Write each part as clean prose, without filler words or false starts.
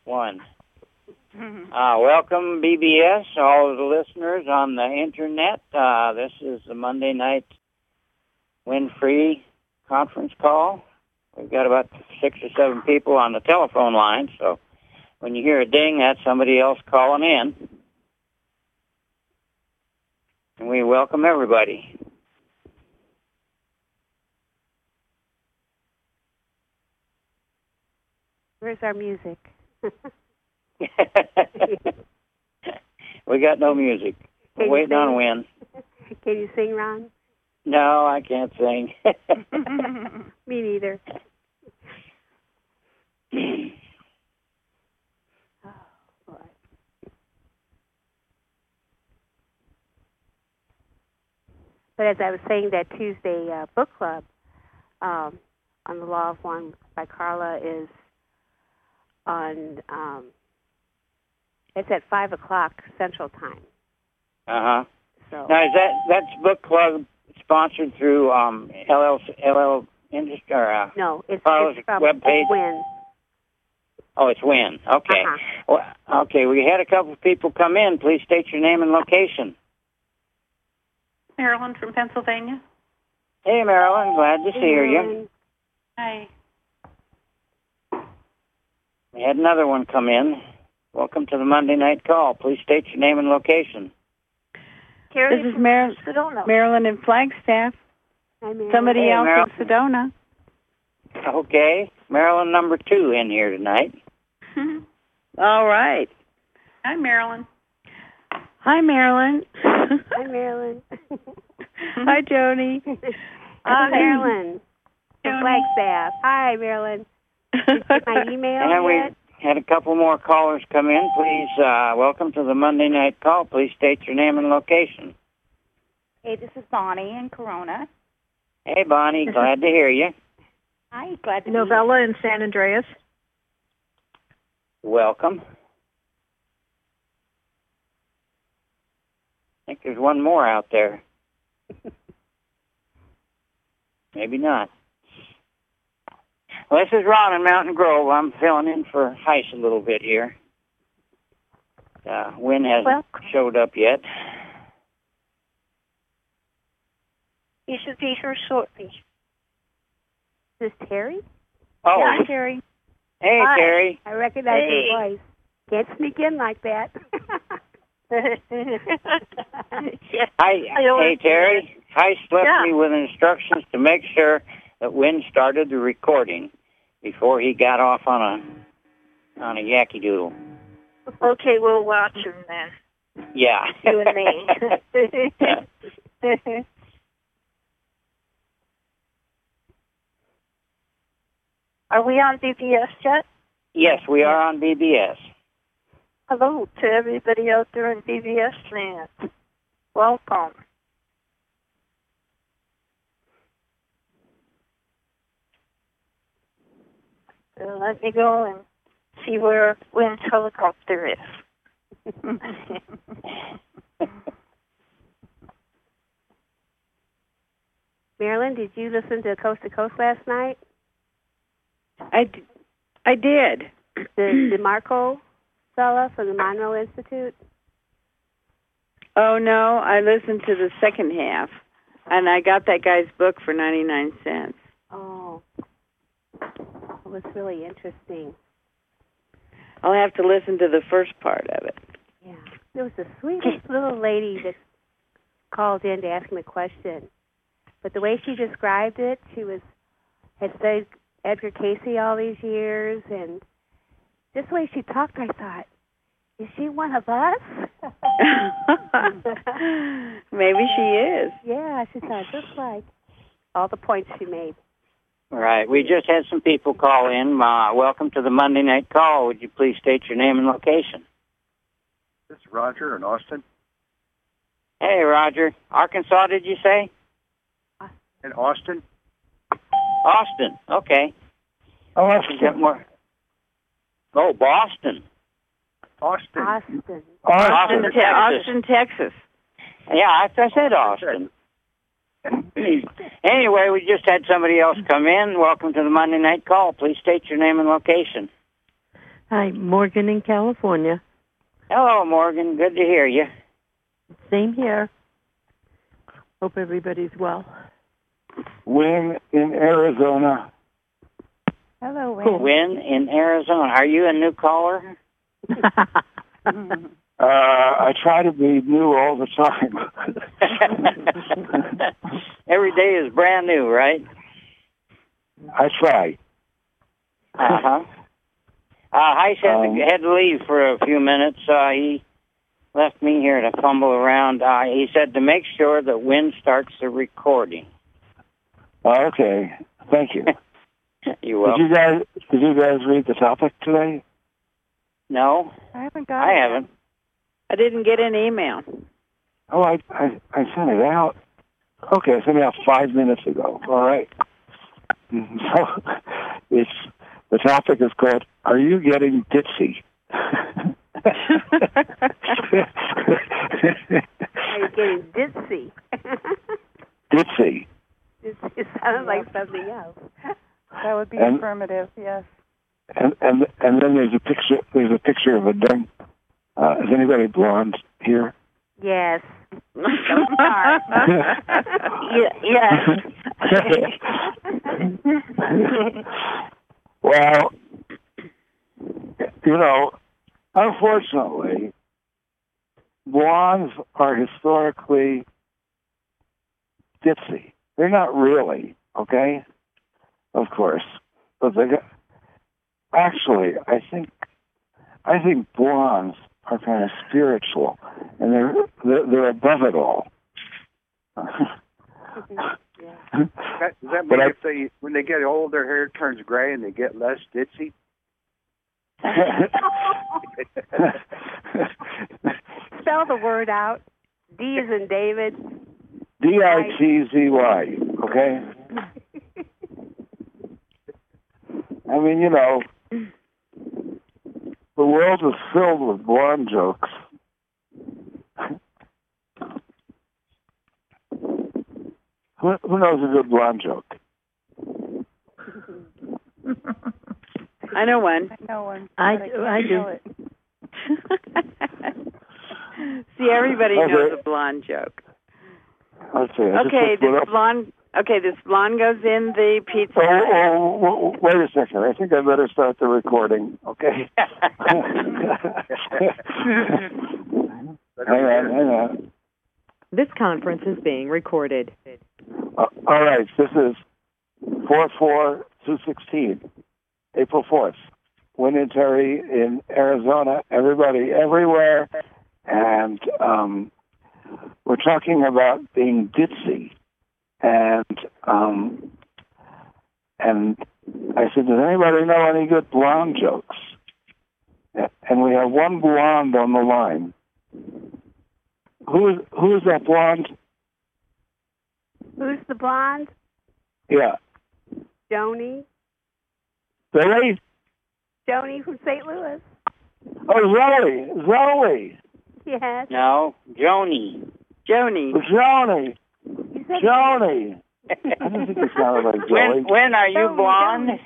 One. Welcome, BBS, all of the listeners on the internet. This is the Monday night Wind-Free conference call. We've got about 6 or 7 people on the telephone line, so when you hear a ding, that's somebody else calling in. And we welcome everybody. Where's our music? We got no music. We're waiting on Win. Can you sing, Ron? No, I can't sing. Me neither. Oh, boy. But as I was saying, that Tuesday book club on the Law of One by Carla is on. It's at 5:00 Central Time. So now, that's book club sponsored through LL Industry or no, it's from webpage. Win. Oh, it's Win. Okay. Well, okay, we had a couple of people come in. Please state your name and location. Marilyn from Pennsylvania. Hey, Marilyn. Glad to hear you. Hi. We had another one come in. Welcome to the Monday night call. Please state your name and location. This is Marilyn in Flagstaff. Hi, Marilyn. Somebody else in Sedona. Okay. Marilyn number 2 in here tonight. All right. Hi, Marilyn. Hi, Marilyn. Hi, Marilyn. Hi, Joni. Hi, Marilyn. From Flagstaff. Hi, Marilyn. Did you get my email And yet? we had a couple more callers come in. Please, welcome to the Monday night call. Please state your name and location. Hey, this is Bonnie in Corona. Hey, Bonnie. Glad to hear you. Hi, glad to Novella in San Andreas. Welcome. I think there's one more out there. Maybe not. Well, this is Ron in Mountain Grove. I'm filling in for Heiss a little bit here. Wynn hasn't showed up yet. He should be here shortly. Is this Terry? Oh, yeah, Terry. Hey, Hi. Terry. I recognize your voice. Can't sneak in like that. Hey, Terry. Heiss left me with instructions to make sure that Wynn started the recording before he got off on a yacky doodle. Okay, we'll watch him then. Yeah. You and me. Are we on BBS yet? Yes, we are on BBS. Hello to everybody out there in BBS land. Welcome. Let me go and see where Wynn's helicopter is. Marilyn, did you listen to Coast to Coast last night? I did. The Marco fella from the Monroe Institute? Oh, no, I listened to the second half, and I got that guy's book for 99 cents. Oh. It was really interesting. I'll have to listen to the first part of it. Yeah. There was the sweetest little lady that called in to ask him a question. But the way she described it, she had studied Edgar Casey all these years, and just the way she talked, I thought, is she one of us? Maybe she is. Yeah, she sounds just like all the points she made. Right. We just had some people call in. Welcome to the Monday night call. Would you please state your name and location? This is Roger in Austin. Hey, Roger. Arkansas, did you say? In Austin. Austin. Okay. Austin. Get more. Oh, Boston. Austin. Austin, Texas. Yeah, I said Austin. Anyway, we just had somebody else come in. Welcome to the Monday night call. Please state your name and location. Hi, Morgan in California. Hello, Morgan. Good to hear you. Same here. Hope everybody's well. Win in Arizona. Hello, Wayne. Cool. Win in Arizona. Are you a new caller? I try to be new all the time. Every day is brand new, right? I try. Uh-huh. Heiss had to leave for a few minutes. He left me here to fumble around. He said to make sure that Win starts the recording. Okay. Thank you. You're welcome. Did you guys read the topic today? No, I haven't got I it. haven't. I didn't get an email. Oh, I sent it out. Okay, I sent it out 5 minutes ago. All right. So the topic is called "Are You Getting Ditzy?" Are you getting ditzy? Ditzy. It sounds like something else. That would be And- affirmative, yes. And then there's a picture. There's a picture of a dumb. Is anybody blonde here? Yes. Yes. Well, unfortunately, blondes are historically ditzy. They're not really, okay? Of course, but actually, I think blondes are kind of spiritual, and they're above it all. Does that mean when they get old, their hair turns gray and they get less ditzy? Spell the word out. D is in David. Ditzy, okay? I mean, the world is filled with blonde jokes. Who knows a good blonde joke? I know one. I know one. I but do. can't I do. spell it. See, everybody Okay. knows a blonde joke. Let's see. I just Okay, looked it this up. blonde. Okay, this blonde goes in the pizza. Wait a second. I think I better start the recording. Okay. Hang on. This conference is being recorded. All right. This is 4/4/216, April 4th. Win and Terry in Arizona. Everybody, everywhere, and we're talking about being ditzy. And I said, does anybody know any good blonde jokes? And we have one blonde on the line. Who is that blonde? Who's the blonde? Yeah. Joni. Billy? Joni from St. Louis. Oh, Zoe. Yes. No, Joni. Joni. Joni. You said Joni. I didn't think it sounded like Zoe. When are you blonde?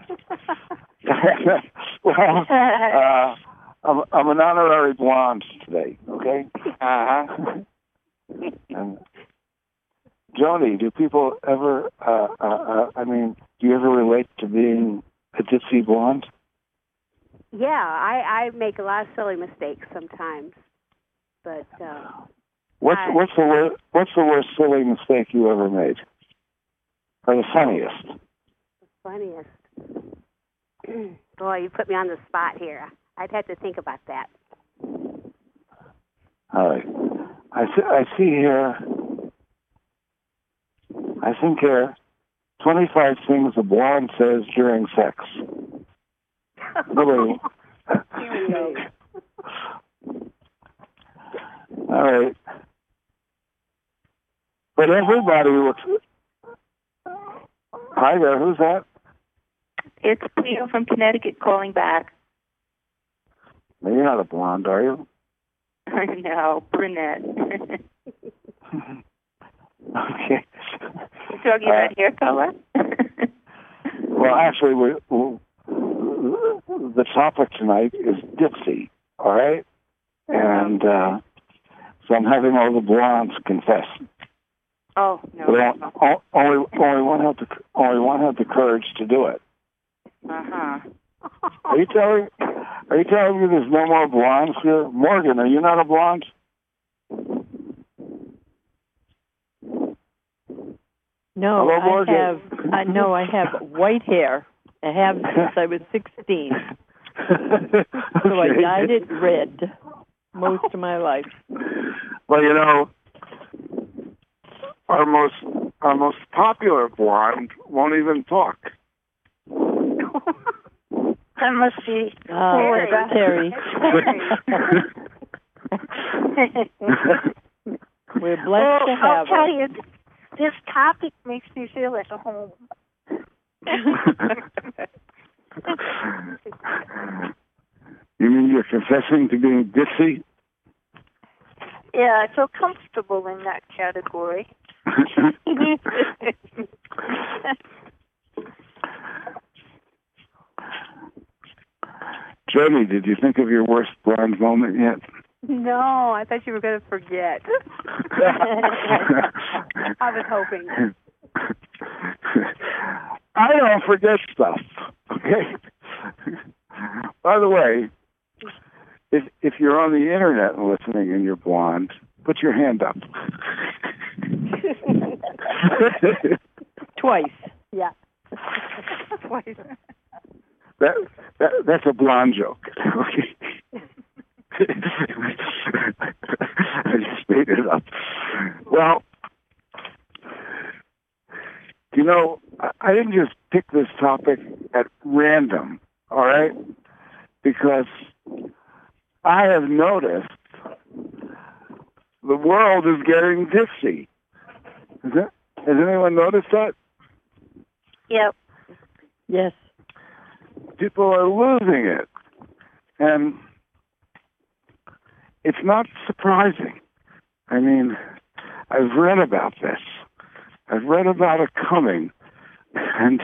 Well, I'm an honorary blonde today, okay? Uh-huh. And Joni, do people ever, do you ever relate to being a ditzy blonde? Yeah, I make a lot of silly mistakes sometimes, but What's the worst silly mistake you ever made? Or the funniest? the funniest. Boy, you put me on the spot here. I'd have to think about that. All right. I see here. I think here 25 things a blonde says during sex. Nobody. Here we go. All right. But everybody looks. Hi there. Who's that? It's Cleo from Connecticut calling back. No, you're not a blonde, are you? No, brunette. Okay. You're talking about hair color? Well, actually, the topic tonight is Dipsy, all right? And so I'm having all the blondes confess. Oh no! But only one had the courage to do it. Are you telling me there's no more blondes here? Morgan, are you not a blonde? No, Hello, Morgan. I have white hair. I have since I was 16. So I dyed it red most of my life. Well, you know, our most popular blonde won't even talk. That must be Terry. We're blessed to have I'll tell her. you, this topic makes me feel at home. You mean you're confessing to being ditzy? Yeah, I feel comfortable in that category. Jody, did you think of your worst blonde moment yet? No, I thought you were going to forget. I was hoping. I don't forget stuff, okay? By the way, if you're on the internet and listening and you're blonde, put your hand up. Twice. Yeah. Twice. That's a blonde joke. Okay. I just made it up. Well, you know, I didn't just pick this topic at random, all right? Because I have noticed the world is getting ditzy. Has anyone noticed that? Yep. Yes. People are losing it. And it's not surprising. I mean, I've read about this. I've read about it coming. And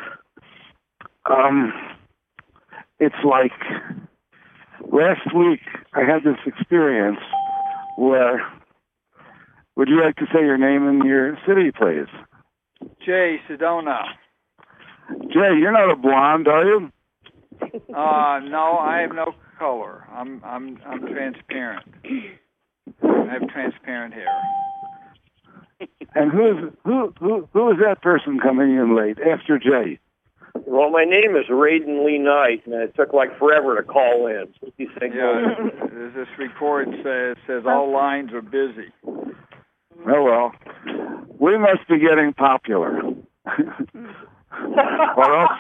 it's like last week I had this experience where, would you like to say your name and your city, please? Jay Sedona. Jay, you're not a blonde, are you? No, I have no color. I'm transparent. I have transparent hair. And who is that person coming in late after Jay? Well, my name is Raiden Lee Knight, and it took like forever to call in. What do you think? Yeah, this report says all lines are busy. Oh well, we must be getting popular. Or else.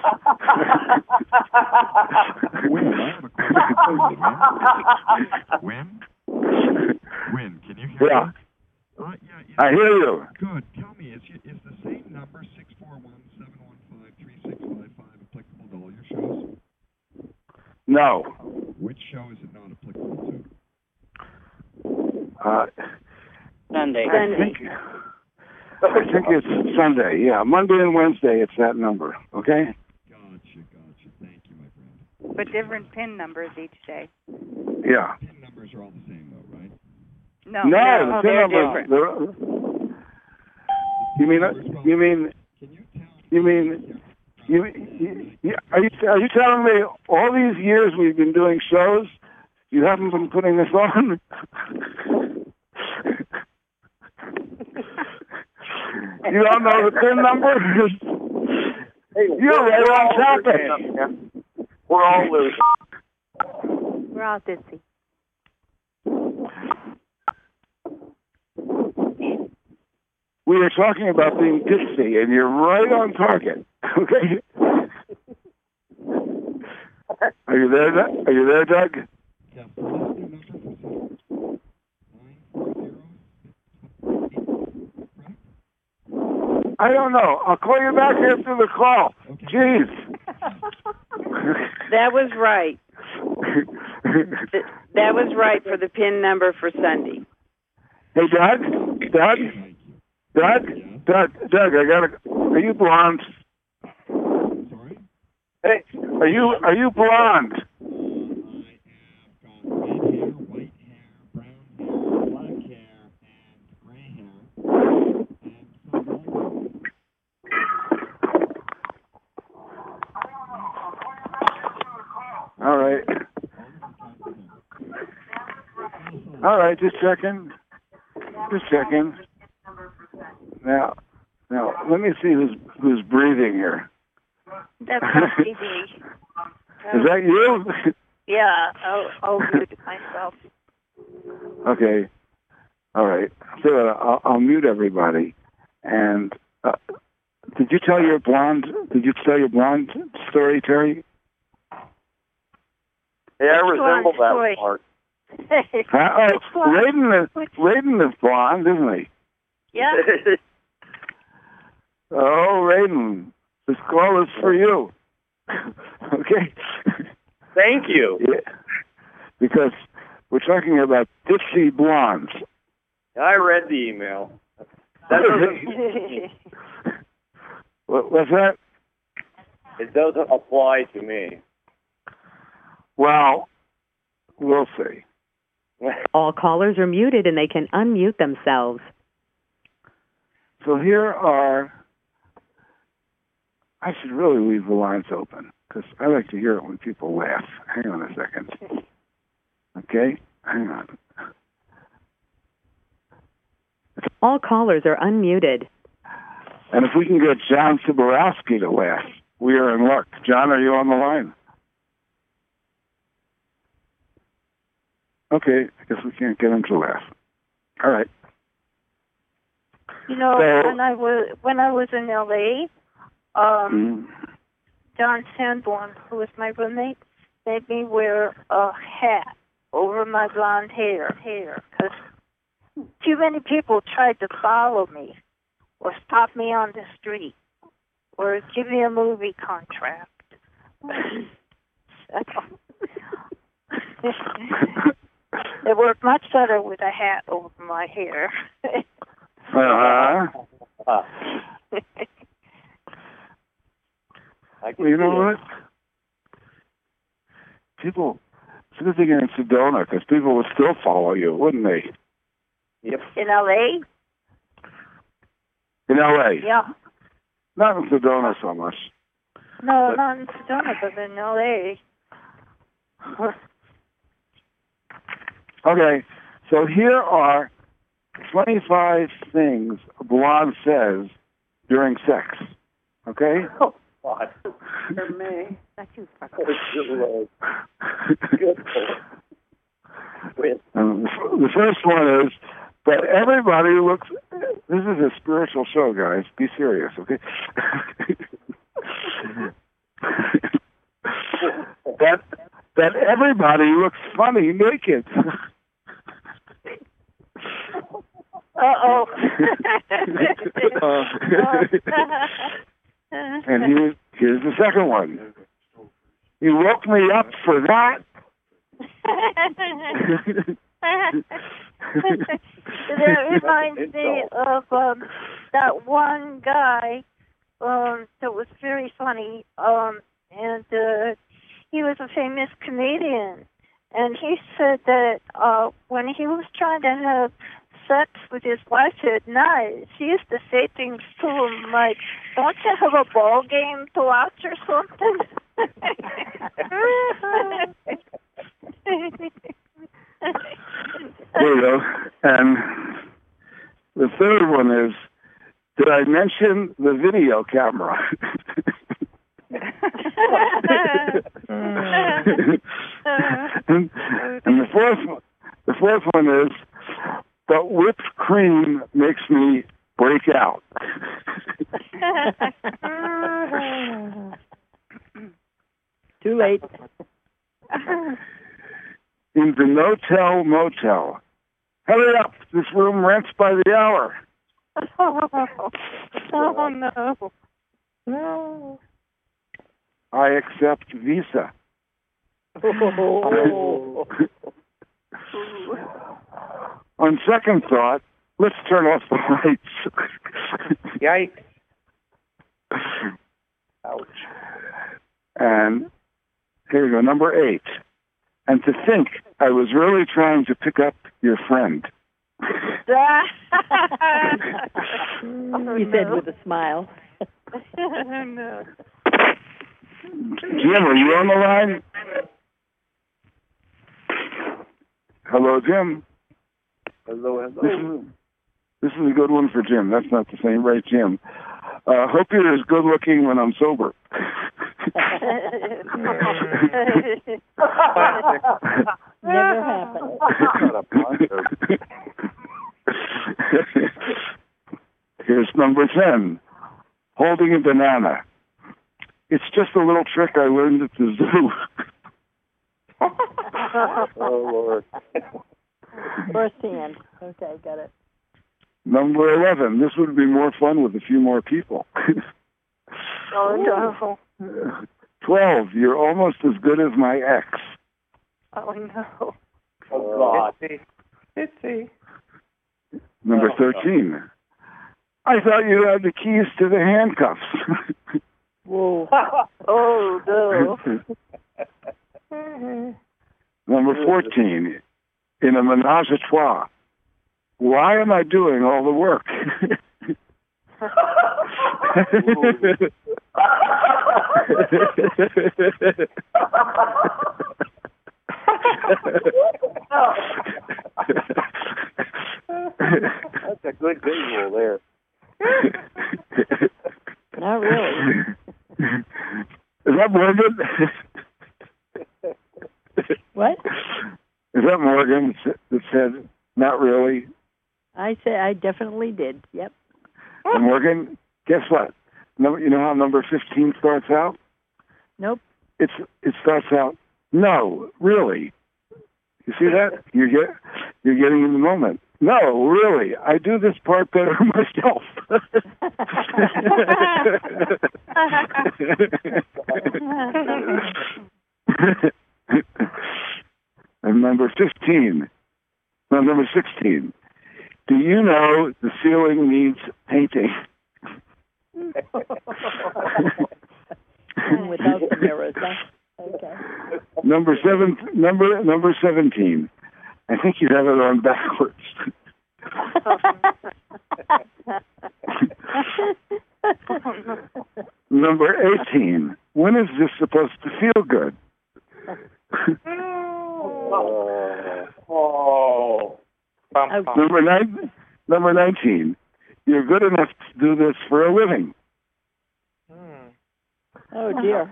When? Can you hear me? Yeah. I hear you. Good. Tell me, is the same number 641-715-3655 applicable to all your shows? No. Which show is it not applicable to? Sunday. I think it's Sunday. Yeah, Monday and Wednesday. It's that number. Okay. Gotcha. Thank you, my friend. But different PIN numbers each day. Yeah. PIN numbers are all the same, though, right? No, the PIN they're numbers. different. Are you telling me all these years we've been doing shows, you haven't been putting this on? You don't know the PIN number? Hey, you're right on topic. We're all loose. We're all ditzy. We are talking about being ditzy, and you're right on target. Okay. Are you there, Doug? Yeah. I don't know. I'll call you back after the call. Okay. Jeez. That was right. That was right for the PIN number for Sunday. Hey, Doug, I gotta. Are you blonde? Sorry. Hey, Are you blonde? All right. All right, just checking. Just checking. Now, let me see who's breathing here. That's not me. Is that you? Yeah, I'll mute myself. Okay. All right. So I'll mute everybody. And did you tell your blonde story, Terry? Yeah, I resemble that part. Raiden is blonde, isn't he? Yeah. Oh, Raiden, this call is for you. Okay. Thank you. Yeah. Because we're talking about ditzy blondes. I read the email. That doesn't. What's that? It doesn't apply to me. Well, we'll see. All callers are muted and they can unmute themselves. So here are, I should really leave the lines open because I like to hear it when people laugh. Hang on a second. Okay? Hang on. All callers are unmuted. And if we can get John Siborowski to laugh, we are in luck. John, are you on the line? Okay, I guess we can't get him to laugh. All right. You know, So, when I was in LA, John Sanborn, who was my roommate, made me wear a hat over my blonde hair because too many people tried to follow me or stop me on the street or give me a movie contract. It worked much better with a hat over my hair. Well, you know what? People, it's a good thing you're in Sedona because people would still follow you, wouldn't they? Yep. In L.A.? In L.A.? Yeah. Not in Sedona so much. No, not in Sedona, but in L.A. Okay, so here are 25 things a blonde says during sex. Okay? Oh, God. For me. Not you, The first one is, but everybody looks, this is a spiritual show, guys. Be serious, okay? that everybody looks funny naked. Uh-oh. And here's the second one. You woke me up for that. That reminds me of that one guy that was very funny, and he was a famous comedian, and he said that when he was trying to have sex with his wife at night, she used to say things to him like, "Don't you have a ball game to watch or something?" There you go. And the third one is, did I mention the video camera? and the fourth one is, but whipped cream makes me break out. Too late. In the no-tell motel. Hurry up, this room rents by the hour. Oh, no. No. I accept Visa. On second thought, let's turn off the lights. Yikes. Ouch. And Here we go. Number 8. And to think I was really trying to pick up your friend. You said with a smile. No. Jim, are you on the line? Hello, Jim. Hello. This is a good one for Jim. That's not the same, right, Jim? Hope you're as good looking when I'm sober. Never happened. Here's number 10. Holding a banana. It's just a little trick I learned at the zoo. Oh, Lord. Firsthand. Okay, got it. Number 11. This would be more fun with a few more people. Oh, no. 12. You're almost as good as my ex. Oh, no. Oh, God. Itsy. Number 13. I thought you had the keys to the handcuffs. Whoa. Oh, no. Number 14. In a menage a trois. Why am I doing all the work? That's a good visual there. Not really. Is that Morgan? What? Is that Morgan that said, not really? I definitely did. Yep. And Morgan, guess what? You know how number 15 starts out? Nope. It starts out, no, really. You see that? You're getting in the moment. No, really. I do this part better myself. And number 16. No, number 16. Do you know the ceiling needs painting? Without the mirrors, huh? Okay. Number 17. I think you have it on backwards. Number 18. When is this supposed to feel good? Number 19. You're good enough to do this for a living. Oh, dear.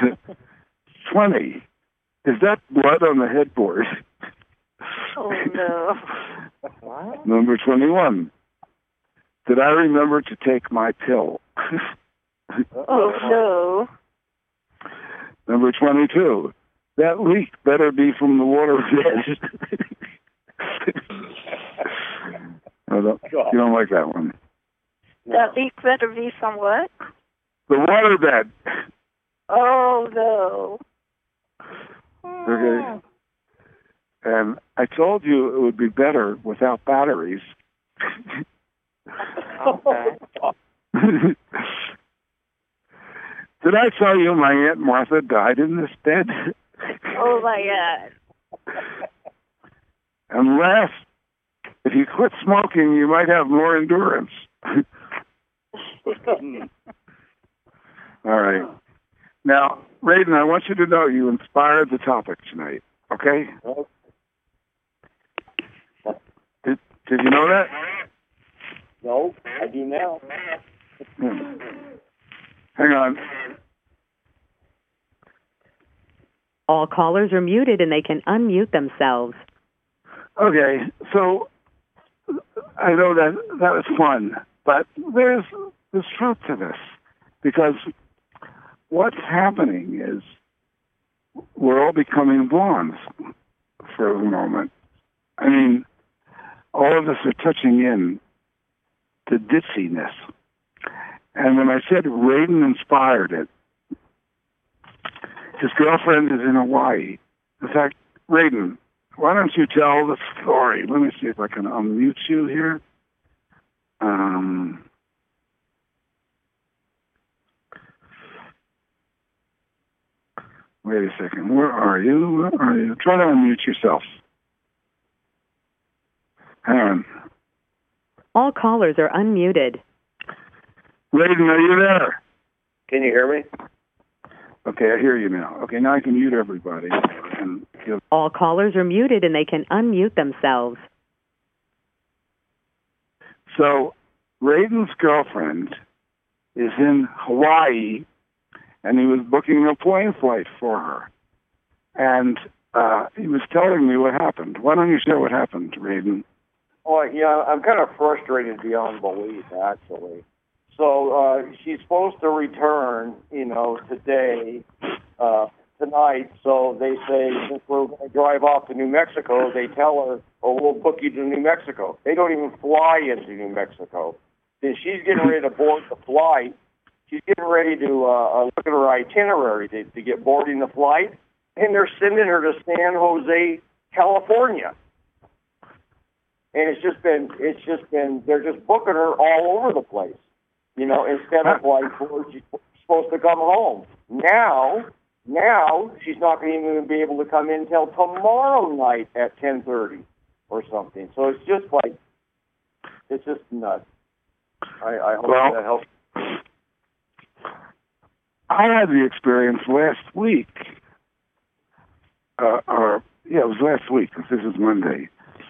20. Is that blood on the headboard? Oh, no. Number 21. Did I remember to take my pill? Oh, no. Number 22. That leak better be from the water bed. You don't like that one. That leak better be from what? The water bed. Oh, no. Okay. And I told you it would be better without batteries. Did I tell you my Aunt Martha died in this bed? Oh, my God. And last, if you quit smoking, you might have more endurance. All right. Now, Raiden, I want you to know you inspired the topic tonight, okay? Did you know that? No, I do now. Hang on. All callers are muted and they can unmute themselves. Okay, so I know that was fun, but there's truth to this, because what's happening is we're all becoming blondes for the moment. I mean, all of us are touching in to ditziness. And when I said Raiden inspired it, his girlfriend is in Hawaii. In fact, Raiden, why don't you tell the story? Let me see if I can unmute you here. Wait a second. Where are you? Where are you? Try to unmute yourself. Hang on. All callers are unmuted. Raiden, are you there? Can you hear me? Okay, I hear you now. Okay, now I can mute everybody. And All callers are muted and they can unmute themselves. So, Raiden's girlfriend is in Hawaii, and he was booking a plane flight for her. And he was telling me what happened. Why don't you share what happened, Raiden? Well, yeah, I'm kind of frustrated beyond belief, actually. So she's supposed to return, today, tonight. So they say, since we're going to drive off to New Mexico, they tell her, oh, we'll book you to New Mexico. They don't even fly into New Mexico. Then she's getting ready to board the flight. She's getting ready to look at her itinerary to get boarding the flight, and they're sending her to San Jose, California. And it's just been, they're just booking her all over the place, instead of like where she's supposed to come home. Now she's not going to even be able to come in till tomorrow night at 10:30 or something. So it's just like, it's just nuts. I hope that helps. I had the experience last week, it was last week, because this is Monday.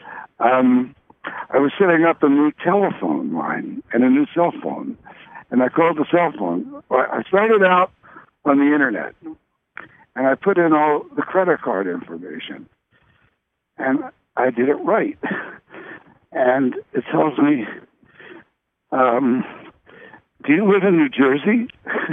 I was setting up a new telephone line and a new cell phone, and I called the cell phone. I started out on the internet, and I put in all the credit card information, and I did it right. And it tells me, do you live in New Jersey?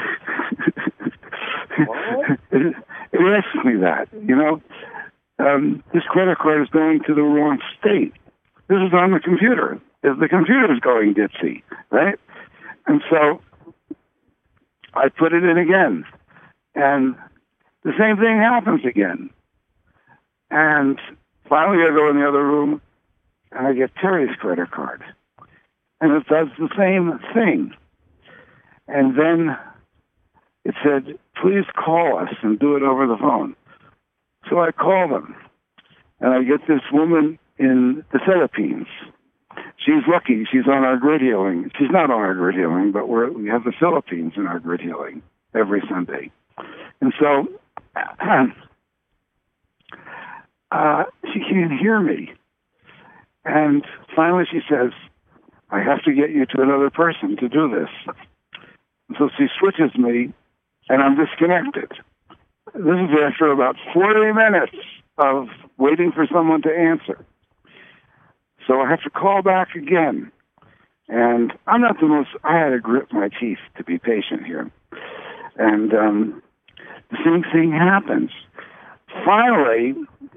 It asks me that, this credit card is going to the wrong state. This is on the computer. The computer is going ditzy, right? And so I put it in again, and the same thing happens again. And finally I go in the other room, and I get Terry's credit card, and it does the same thing. And then it said, please call us and do it over the phone. So I call them, and I get this woman in the Philippines. She's lucky. She's on our grid healing. She's not on our grid healing, but we have the Philippines in our grid healing every Sunday. And so she can't hear me. And finally she says, I have to get you to another person to do this. So she switches me, and I'm disconnected. This is after about 40 minutes of waiting for someone to answer. So I have to call back again. And I'm not I had to grit my teeth to be patient here. And the same thing happens. Finally,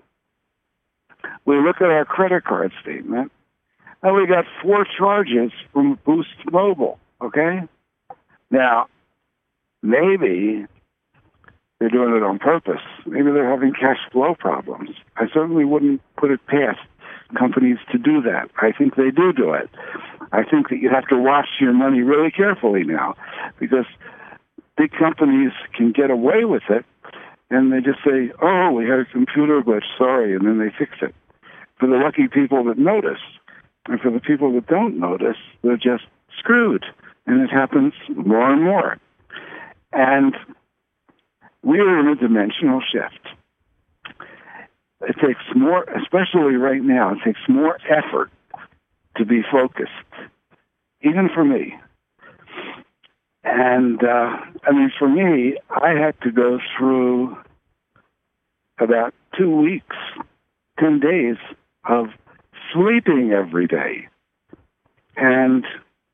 we look at our credit card statement, and we got 4 charges from Boost Mobile, okay? Now, maybe they're doing it on purpose. Maybe they're having cash flow problems. I certainly wouldn't put it past companies to do that. I think they do it. I think that you have to watch your money really carefully now, because big companies can get away with it, and they just say, oh, we had a computer glitch, sorry, and then they fix it. For the lucky people that notice, and for the people that don't notice, they're just screwed. And it happens more and more. And we are in a dimensional shift. It takes more, especially right now, it takes more effort to be focused, even for me. And, for me, I had to go through about 2 weeks, 10 days of sleeping every day. And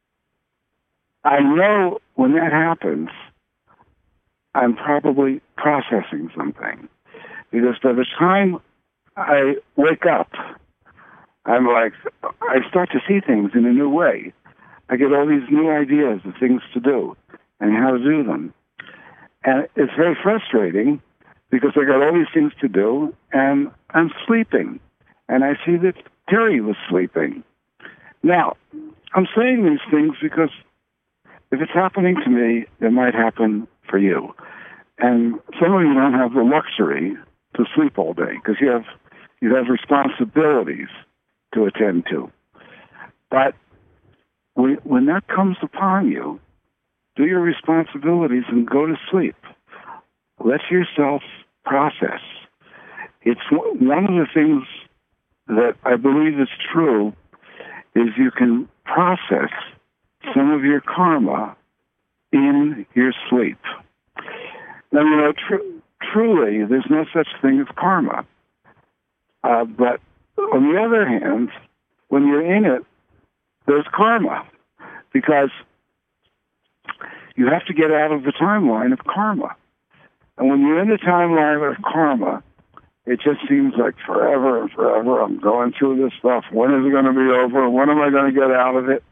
I know when that happens, I'm probably processing something. Because by the time I wake up, I'm like, I start to see things in a new way. I get all these new ideas of things to do and how to do them. And it's very frustrating because I got all these things to do and I'm sleeping. And I see that Terry was sleeping. Now, I'm saying these things because if it's happening to me, it might happen for you. And some of you don't have the luxury to sleep all day because you have responsibilities to attend to. But when that comes upon you, do your responsibilities and go to sleep. Let yourself process. It's one of the things that I believe is true is you can process some of your karma in your sleep. Now, you know, truly, there's no such thing as karma. But on the other hand, when you're in it, there's karma because you have to get out of the timeline of karma. And when you're in the timeline of karma, it just seems like forever and forever. I'm going through this stuff. When is it going to be over? When am I going to get out of it?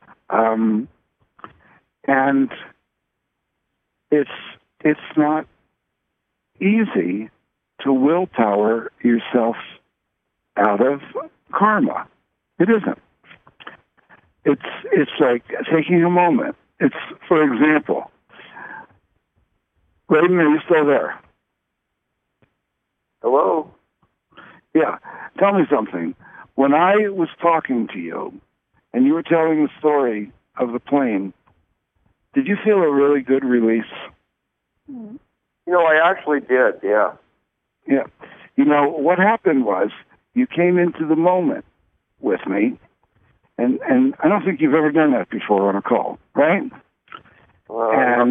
And it's not easy to willpower yourself out of karma. It isn't. It's like taking a moment. It's, for example, Graydon, are you still there? Hello? Yeah. Tell me something. When I was talking to you and you were telling the story of the plane, did you feel a really good release? You know, I actually did, yeah. Yeah. You know, what happened was you came into the moment with me, and I don't think you've ever done that before on a call, right? Well,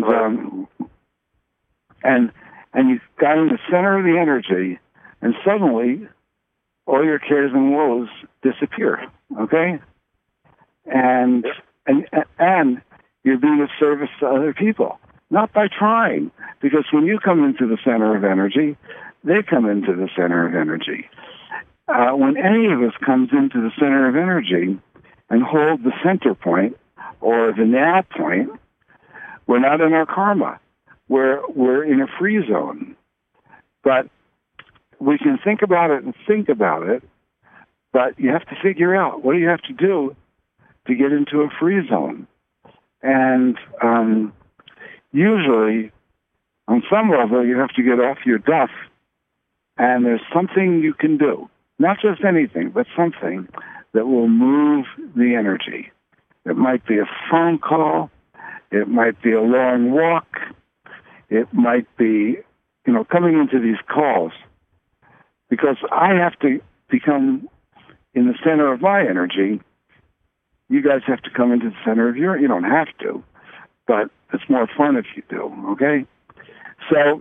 and you got in the center of the energy, and suddenly all your cares and woes disappear, okay? And you're being of service to other people, not by trying, because when you come into the center of energy, they come into the center of energy. When any of us comes into the center of energy and hold the center point or the now point, we're not in our karma. We're in a free zone. But we can think about it and think about it, but you have to figure out what do you have to do to get into a free zone. And usually, on some level, you have to get off your duff, and there's something you can do. Not just anything, but something that will move the energy. It might be a phone call. It might be a long walk. It might be, you know, coming into these calls. Because I have to become in the center of my energy. You guys have to come into the center of your. You don't have to, but it's more fun if you do, okay? So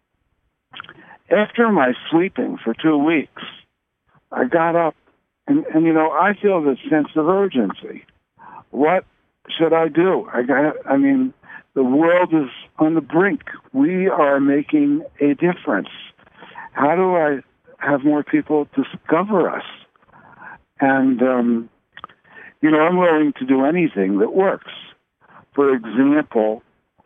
after my sleeping for 2 weeks, I got up, and you know, I feel this sense of urgency. What should I do? I mean, the world is on the brink. We are making a difference. How do I have more people discover us? And, you know, I'm willing to do anything that works. For example,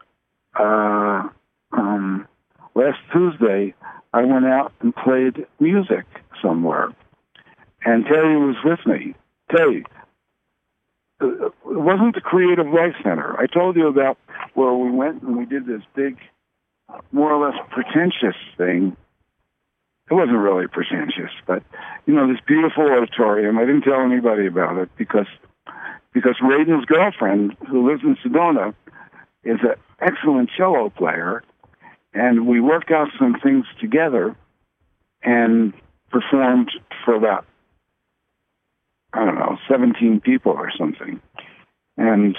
last Tuesday, I went out and played music somewhere. And Terry was with me. Terry, it wasn't the Creative Life Center. I told you about where we went and we did this big, more or less pretentious thing. It wasn't really pretentious, but, you know, this beautiful auditorium. I didn't tell anybody about it because Raiden's girlfriend, who lives in Sedona, is an excellent cello player, and we worked out some things together and performed for about, 17 people or something. And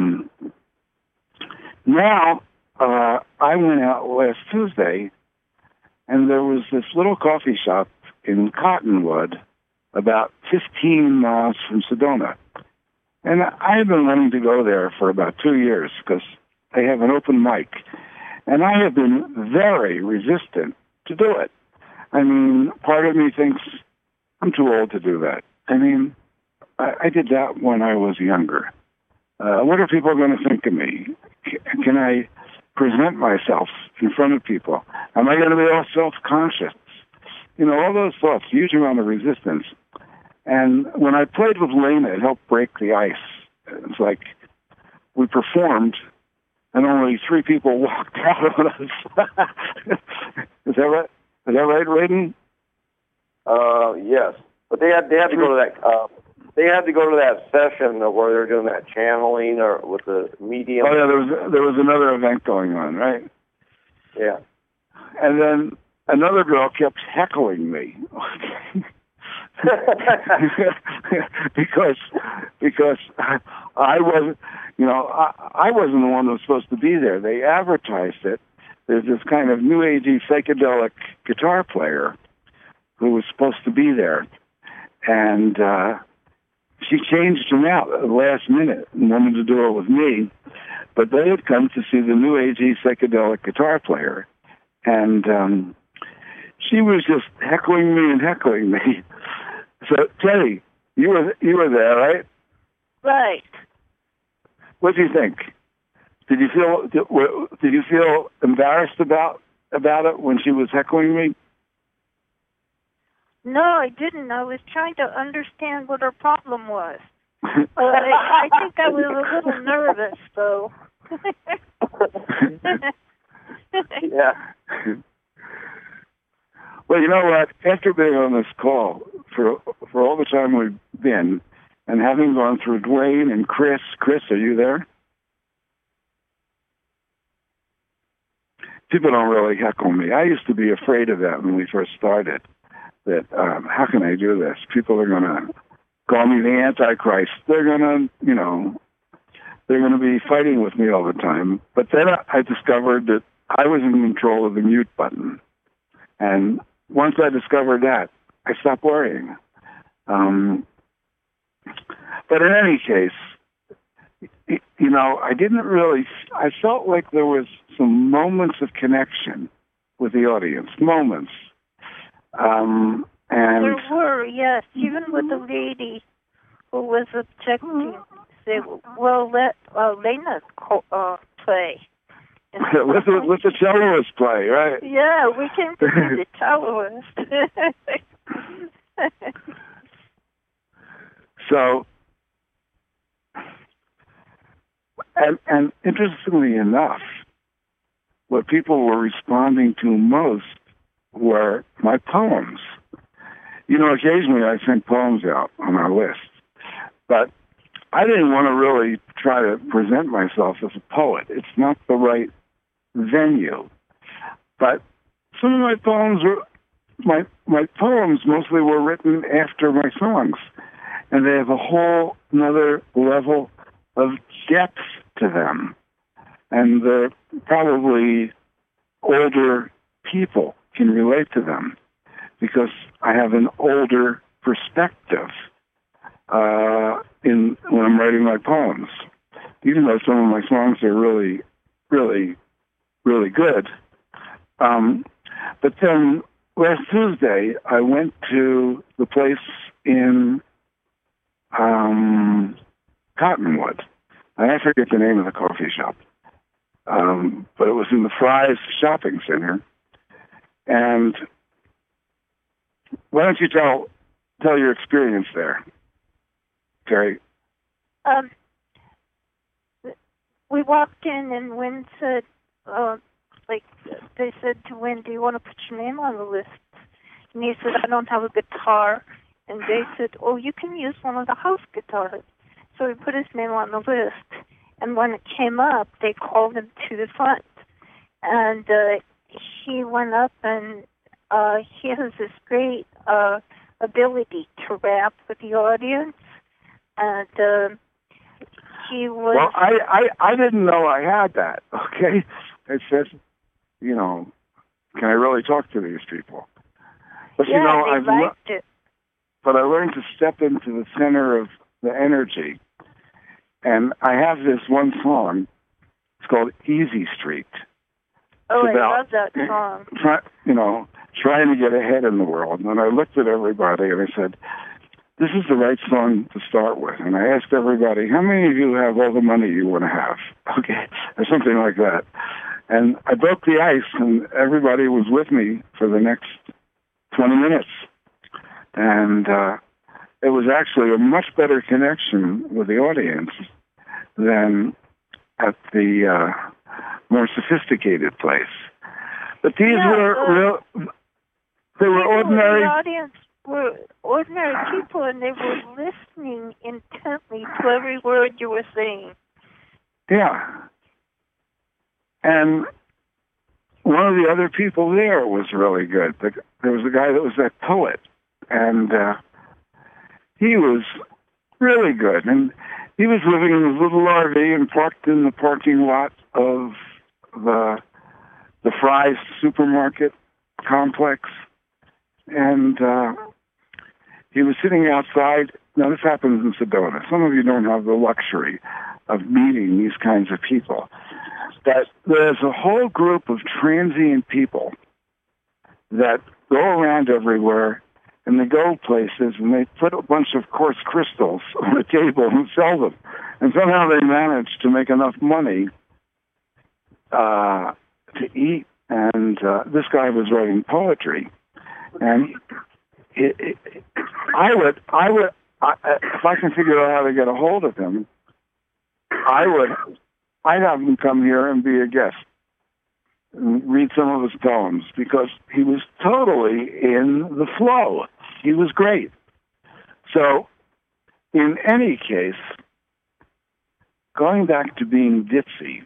now I went out last Tuesday, and there was this little coffee shop in Cottonwood, about 15 miles from Sedona. And I have been wanting to go there for about 2 years because they have an open mic. And I have been very resistant to do it. I mean, part of me thinks I'm too old to do that. I mean, I did that when I was younger. What are people going to think of me? Can I present myself in front of people? Am I going to be all self-conscious? You know, all those thoughts, huge amount of resistance. And when I played with Lena, it helped break the ice. It's like we performed, and only 3 people walked out on us. Is that right? Is that right, Raiden? Yes, but they had to go to that. They had to go to that session where they're doing that channeling or with the medium. Oh yeah, there was another event going on, right? Yeah. And then another girl kept heckling me. because I wasn't, I wasn't the one who was supposed to be there. They advertised it. There's this kind of new agey psychedelic guitar player who was supposed to be there, and she changed him out at the last minute and wanted to do it with me. But they had come to see the new agey psychedelic guitar player, and she was just heckling me. So, Teddy, you were there, right? Right. What do you think? Did you feel embarrassed about it when she was heckling me? No, I didn't. I was trying to understand what her problem was. I think I was a little nervous, though. Yeah. Well, you know what? After being on this call for all the time we've been, and having gone through Dwayne and Chris, are you there? People don't really heckle me. I used to be afraid of that when we first started. That how can I do this? People are going to call me the Antichrist. They're going to, they're going to be fighting with me all the time. But then I discovered that I was in control of the mute button. And once I discovered that, I stopped worrying. But in any case, I felt like there was some moments of connection with the audience, moments. And there were, yes, even with the lady who was objecting, say, well, let Lena play. let the celloist play, right? Yeah, we can do the celloist. So, and interestingly enough, what people were responding to most were my poems. Occasionally I send poems out on our list, but I didn't want to really try to present myself as a poet. It's not the right venue. But some of my poems my poems mostly were written after my songs, and they have a whole another level of depth to them. And they're probably older people can relate to them because I have an older perspective when I'm writing my poems. Even though some of my songs are really, really, really good. But then last Tuesday, I went to the place in Cottonwood. I forget the name of the coffee shop. But it was in the Fry's shopping center. And why don't you tell your experience there, Terry? We walked in and Wynn said, they said to Wynn, do you want to put your name on the list? And he said, I don't have a guitar. And they said, oh, you can use one of the house guitars. So he put his name on the list. And when it came up, they called him to the front. And he went up, and he has this great ability to rap with the audience. And he was... Well, I didn't know I had that, okay? It says, can I really talk to these people? But, yeah, they liked it. But I learned to step into the center of the energy. And I have this one song. It's called Easy Street. Oh, it's I love that song. Trying to get ahead in the world. And I looked at everybody and I said, this is the right song to start with. And I asked everybody, how many of you have all the money you want to have? Okay, or something like that. And I broke the ice, and everybody was with me for the next 20 minutes. And it was actually a much better connection with the audience than at the more sophisticated place. But these they were ordinary. The audience were ordinary people, and they were listening intently to every word you were saying. Yeah. And one of the other people there was really good. There was a guy that was a poet, and he was really good. And he was living in his little RV and parked in the parking lot of the Fry's supermarket complex. And he was sitting outside. Now, this happens in Sedona. Some of you don't have the luxury of meeting these kinds of people. That there's a whole group of transient people that go around everywhere, and they go places, and they put a bunch of quartz crystals on the table and sell them. And somehow they manage to make enough money to eat. And this guy was writing poetry. And if I can figure out how to get a hold of him, I'd have him come here and be a guest and read some of his poems, because he was totally in the flow. He was great. So, in any case, going back to being ditzy,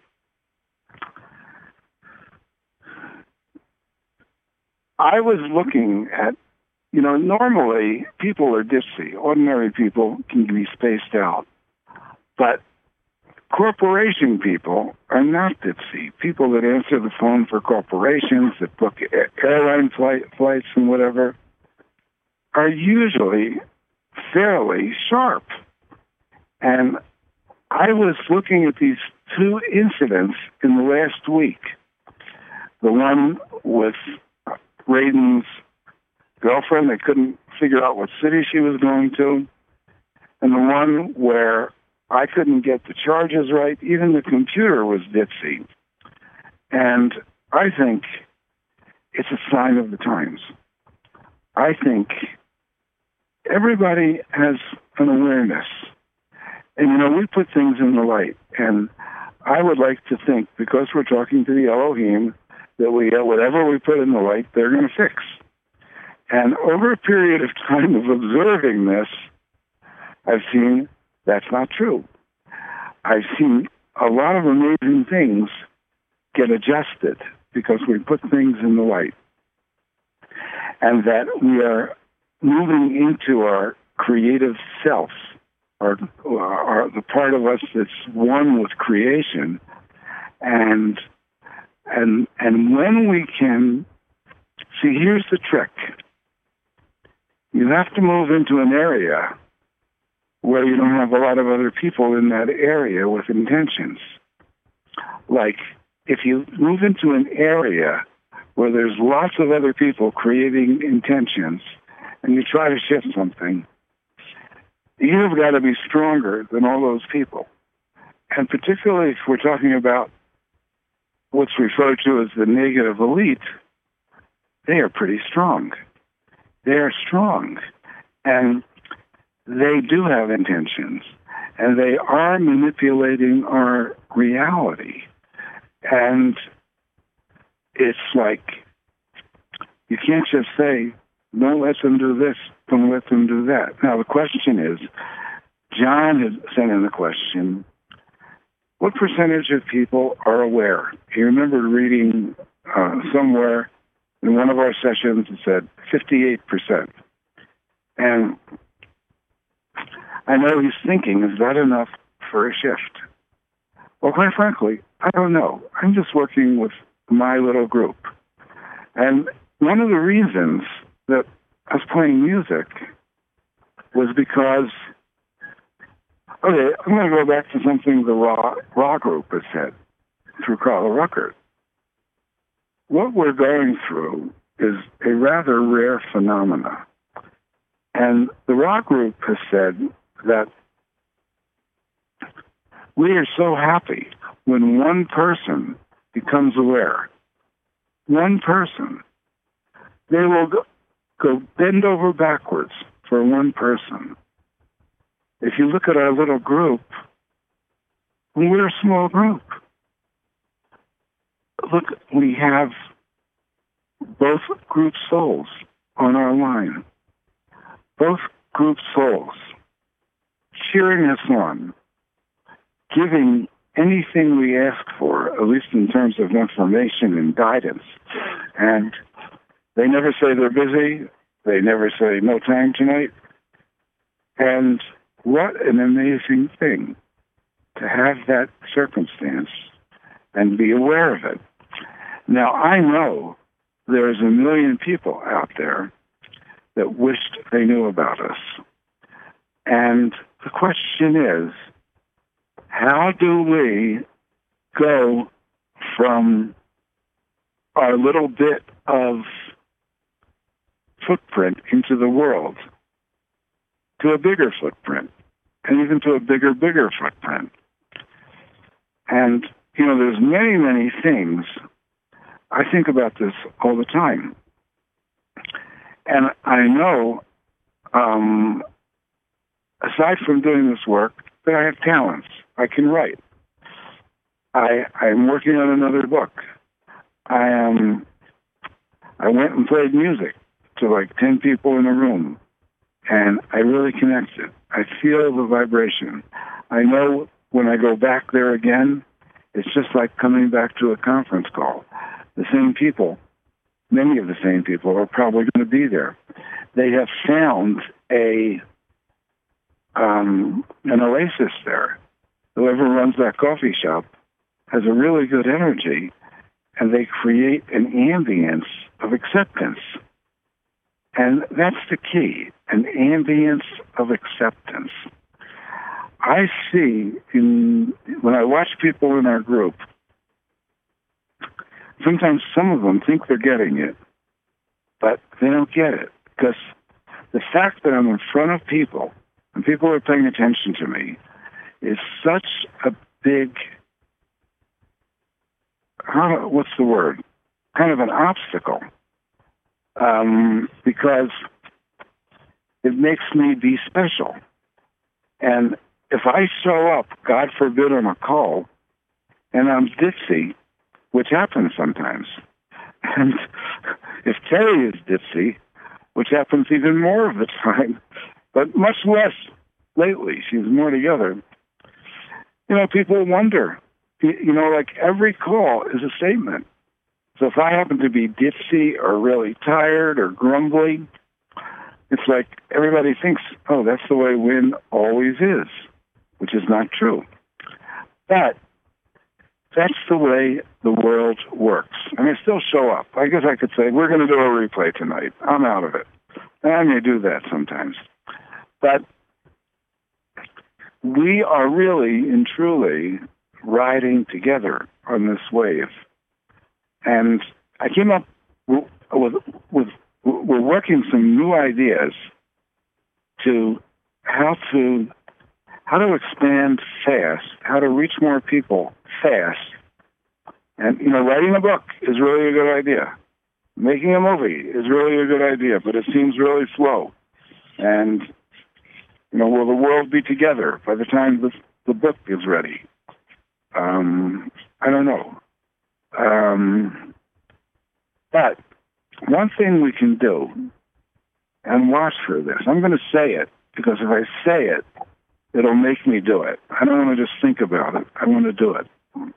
I was looking at, normally people are ditzy. Ordinary people can be spaced out. But corporation people are not ditzy. People that answer the phone for corporations, that book airline flights and whatever, are usually fairly sharp. And I was looking at these two incidents in the last week. The one with Radin's girlfriend, they couldn't figure out what city she was going to, and the one where I couldn't get the charges right. Even the computer was ditzy. And I think it's a sign of the times. I think everybody has an awareness. And, we put things in the light. And I would like to think, because we're talking to the Elohim, that whatever we put in the light, they're going to fix. And over a period of time of observing this, I've seen that's not true. I've seen a lot of amazing things get adjusted because we put things in the light. And that we are moving into our creative self, or the part of us that's one with creation. And when we can see, here's the trick. You have to move into an area where you don't have a lot of other people in that area with intentions. Like, if you move into an area where there's lots of other people creating intentions, and you try to shift something, you've got to be stronger than all those people. And particularly if we're talking about what's referred to as the negative elite, they are pretty strong. They are strong. And they do have intentions. And they are manipulating our reality. And it's like, you can't just say, don't let them do this, don't let them do that. Now, the question is, John has sent in the question, what percentage of people are aware? He remembered reading somewhere in one of our sessions, it said 58%. And I know he's thinking, is that enough for a shift? Well, quite frankly, I don't know. I'm just working with my little group. And one of the reasons that I was playing music was because, okay, I'm going to go back to something the Raw group has said through Carla Ruckert. What we're going through is a rather rare phenomena. And the Raw group has said that we are so happy when one person becomes aware. One person. They will go bend over backwards for one person. If you look at our little group, we're a small group. look, we have both group souls on our line. Both group souls cheering us on, giving anything we ask for, at least in terms of information and guidance. And they never say they're busy. They never say no time tonight. And what an amazing thing to have that circumstance and be aware of it. Now, I know there's a million people out there that wished they knew about us. And the question is, how do we go from our little bit of footprint into the world to a bigger footprint, and even to a bigger footprint? And, you know, there's many, many things. I think about this all the time. And I know, aside from doing this work, that I have talents. I can write. I'm working on another book. I went and played music to like 10 people in a room, and I really connected. I feel the vibration. I know when I go back there again, it's just like coming back to a conference call. The same people, many of the same people, are probably going to be there. They have found an oasis there. Whoever runs that coffee shop has a really good energy, and they create an ambience of acceptance. And that's the key, an ambience of acceptance. I see, when I watch people in our group, sometimes some of them think they're getting it, but they don't get it. Because the fact that I'm in front of people, and people are paying attention to me, is such a big, what's the word? Kind of an obstacle. Because it makes me be special. And if I show up, God forbid, on a call, and I'm ditzy, which happens sometimes, and if Terry is ditzy, which happens even more of the time, but much less lately, she's more together, you know, people wonder. You know, like every call is a statement. So if I happen to be ditzy or really tired or grumbly, it's like everybody thinks, oh, that's the way Wynn always is, which is not true. But that's the way the world works. I mean, I still show up. I guess I could say, we're going to do a replay tonight. I'm out of it. And I may do that sometimes. But we are really and truly riding together on this wave. And I came up with we're working some new ideas to how to expand fast, how to reach more people fast. And, you know, writing a book is really a good idea. Making a movie is really a good idea, but it seems really slow. And, you know, will the world be together by the time the book is ready? I don't know. But one thing we can do, and watch for this, I'm going to say it, because if I say it, it'll make me do it. I don't want to just think about it. I want to do it.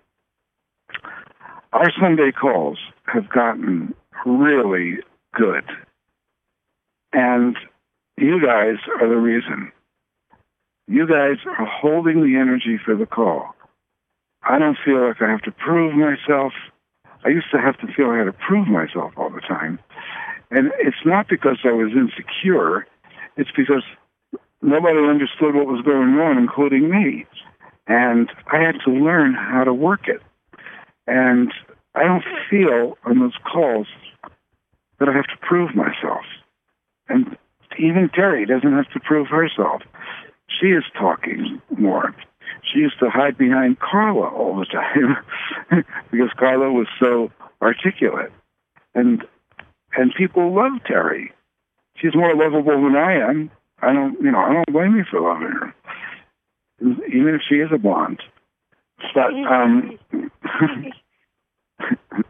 Our Sunday calls have gotten really good. And you guys are the reason. You guys are holding the energy for the call. I don't feel like I have to prove myself. I used to have to feel I had to prove myself all the time. And it's not because I was insecure. It's because nobody understood what was going on, including me. And I had to learn how to work it. And I don't feel on those calls that I have to prove myself. And even Terry doesn't have to prove herself. She is talking more. She used to hide behind Carla all the time because Carla was so articulate. And people love Terry. She's more lovable than I am. I don't blame you for loving her, even if she is a blonde. But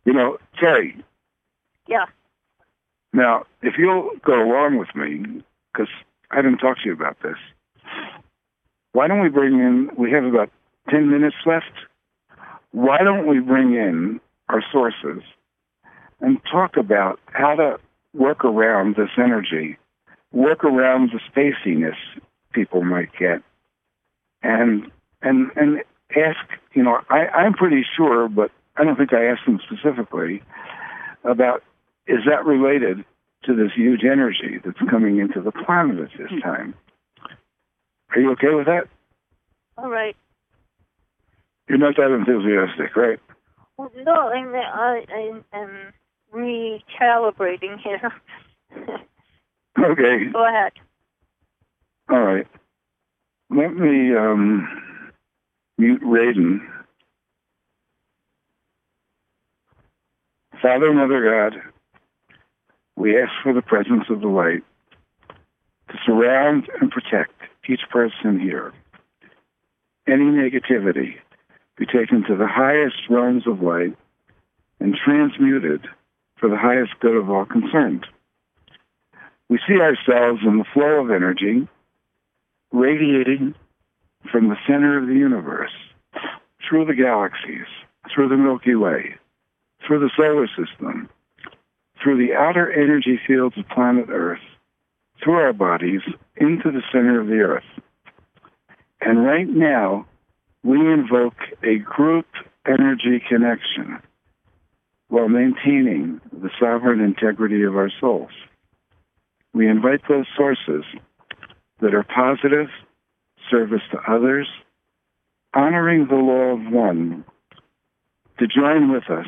Terry, Yeah. now, if you'll go along with me, because I didn't talk to you about this, why don't we we have about 10 minutes left. Why don't we bring in our sources and talk about how to work around this energy, work around the spaciness people might get, and ask, I'm pretty sure, but I don't think I asked them specifically about, is that related to this huge energy that's coming into the planet at this time? Are you okay with that? All right. You're not that enthusiastic, right? Well, no, I'm recalibrating here. Okay. Go ahead. All right. Let me mute Raiden. Father, Mother God, we ask for the presence of the light to surround and protect each person here. Any negativity be taken to the highest realms of light and transmuted for the highest good of all concerned. We see ourselves in the flow of energy radiating from the center of the universe, through the galaxies, through the Milky Way, through the solar system, through the outer energy fields of planet Earth, through our bodies, into the center of the Earth. And right now, we invoke a group energy connection while maintaining the sovereign integrity of our souls. We invite those sources that are positive, service to others, honoring the law of one, to join with us.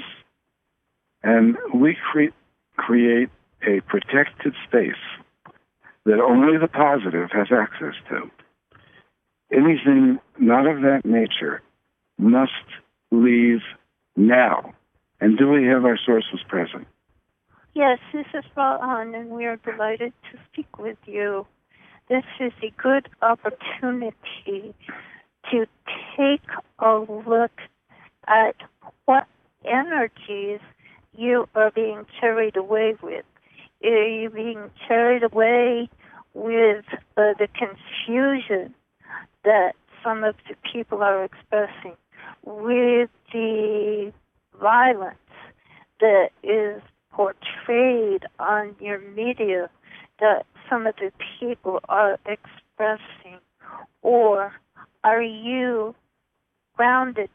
And we create a protected space that only the positive has access to. Anything not of that nature must leave now. And do we have our sources present? Yes, this is Ron, and we are delighted to speak with you. This is a good opportunity to take a look at what energies you are being carried away with. Are you being carried away with the confusion that some of the people are expressing, with the violence that is portrayed on your media that some of the people are expressing? Or are you grounding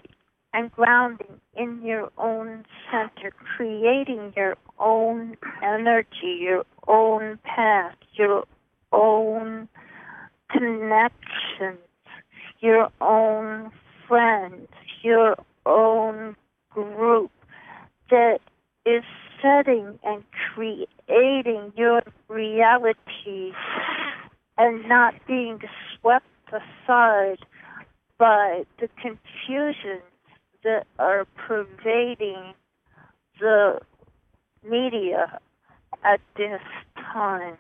in your own center, creating your own energy, your own path, your own connections, your own friends, your own group that is setting and creating your reality and not being swept aside by the confusions that are pervading the media at this time?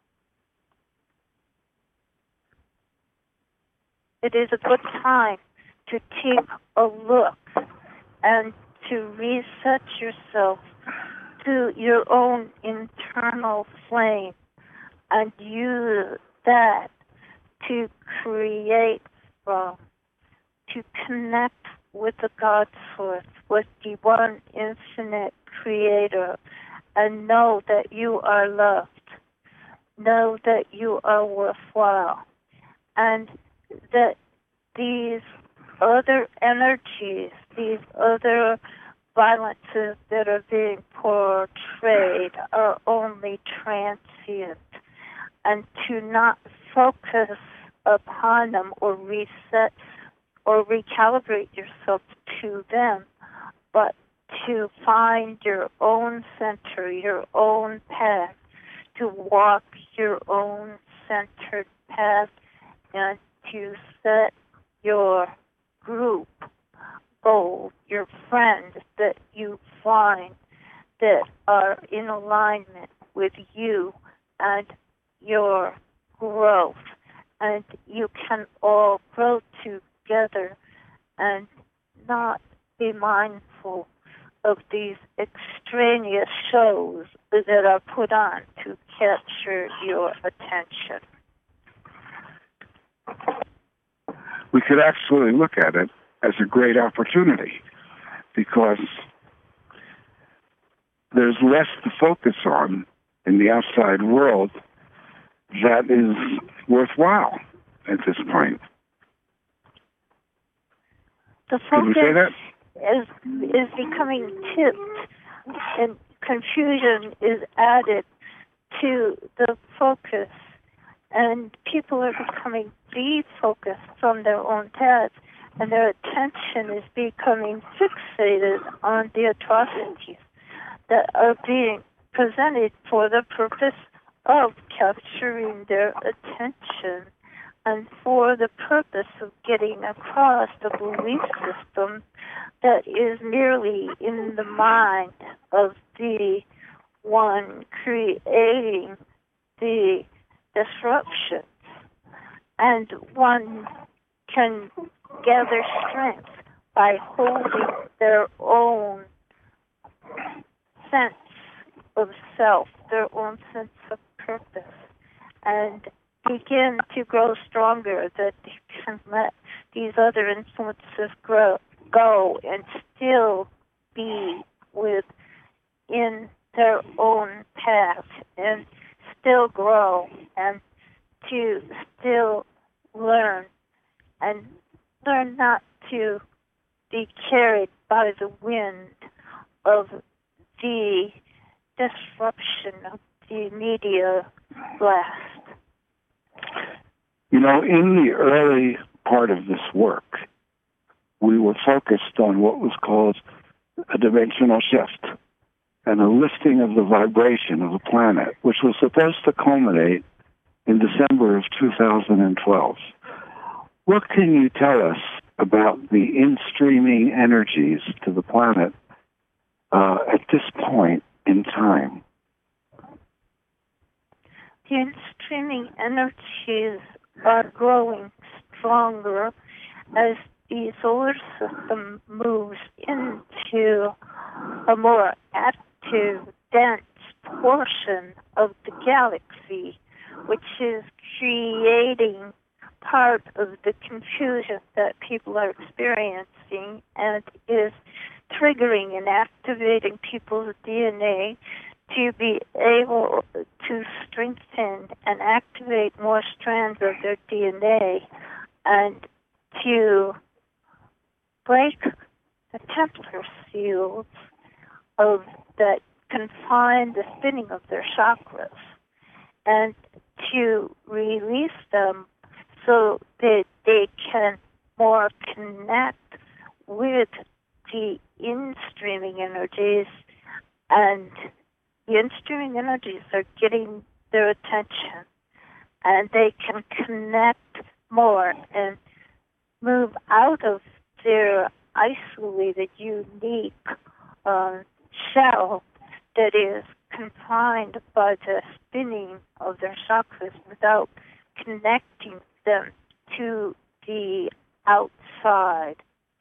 It is a good time to take a look and to reset yourself to your own internal flame and use that to create from, to connect with the God Source, with the one infinite creator, and know that you are loved. Know that you are worthwhile. And that these other energies, these other violences that are being portrayed are only transient, and to not focus upon them or reset or recalibrate yourself to them, but to find your own center, your own path, to walk your own centered path, and to set your group goals, your friends that you find that are in alignment with you and your growth. And you can all grow together and not be mindful of these extraneous shows that are put on to capture your attention? We could actually look at it as a great opportunity because there's less to focus on in the outside world that is worthwhile at this point. The Can we say that? is becoming tipped, and confusion is added to the focus, and people are becoming defocused from their own paths, and their attention is becoming fixated on the atrocities that are being presented for the purpose of capturing their attention and for the purpose of getting across the belief system that is merely in the mind of the one creating the disruptions. And one can gather strength by holding their own sense of self, their own sense of purpose, and begin to grow stronger, that they can let these other influences go and still be within their own path and still grow and to still learn and learn not to be carried by the wind of the disruption of the media blast. You know, in the early part of this work, we were focused on what was called a dimensional shift and a lifting of the vibration of the planet, which was supposed to culminate in December of 2012. What can you tell us about the in-streaming energies to the planet at this point in time? The in-streaming energies are growing stronger as the solar system moves into a more active, dense portion of the galaxy, which is creating part of the confusion that people are experiencing and is triggering and activating people's DNA to be able to strengthen and activate more strands of their DNA and to break the Templar seals of that confine the spinning of their chakras and to release them so that they can more connect with the in-streaming energies, and the in-streaming energies are getting their attention, and they can connect more and move out of their isolated, unique shell that is confined by the spinning of their chakras without connecting them to the outside,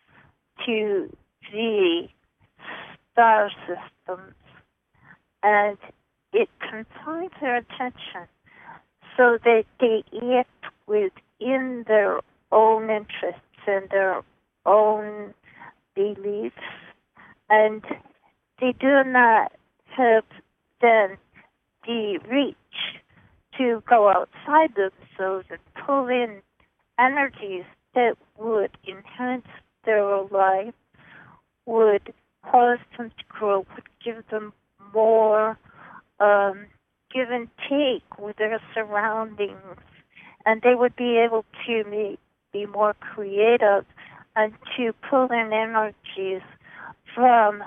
to the star systems, and it confines their attention so that they act within their own interests and their own beliefs, and they do not have then the reach to go outside themselves and pull in energies that would enhance their life, would cause them to grow, would give them more give and take with their surroundings, and they would be able to be more creative and to pull in energies from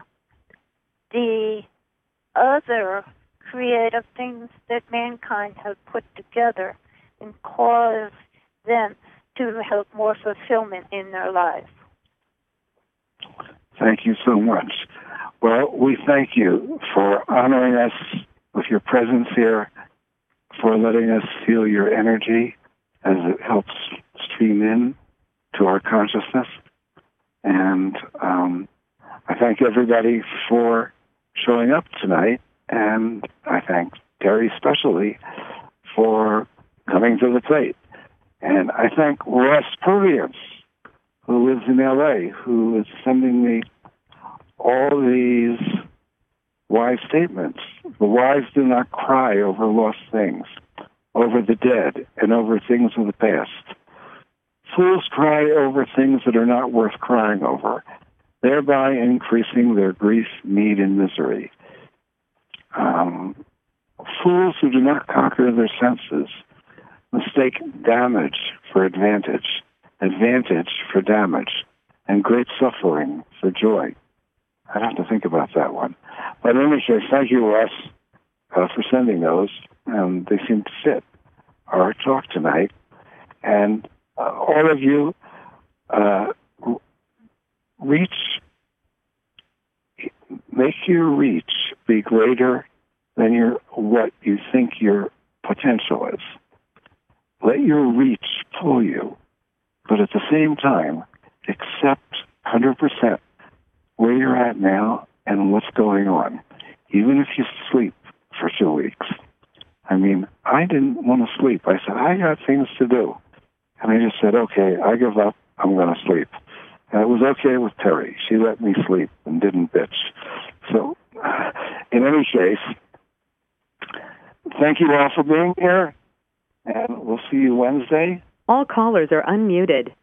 the other creative things that mankind has put together and cause them to have more fulfillment in their lives. Thank you so much. Well, we thank you for honoring us with your presence here, for letting us feel your energy as it helps stream in to our consciousness. And I thank everybody for showing up tonight, and I thank Terry especially for coming to the plate. And I thank Ross Purviance, who lives in L.A., who is sending me all these wise statements. The wise do not cry over lost things, over the dead, and over things of the past. Fools cry over things that are not worth crying over, thereby increasing their grief, need, and misery. Fools who do not conquer their senses mistake damage for advantage, advantage for damage, and great suffering for joy. I'd have to think about that one. But in any case, thank you, Russ, for sending those, and they seem to fit our talk tonight. And all of you, make your reach be greater than what you think your potential is. Let your reach pull you, but at the same time, accept 100% where you're at now and what's going on, even if you sleep for 2 weeks. I mean, I didn't want to sleep. I said, I got things to do. And I just said, okay, I give up. I'm going to sleep. And it was okay with Terry. She let me sleep and didn't bitch. So, in any case, thank you all for being here, and we'll see you Wednesday. All callers are unmuted.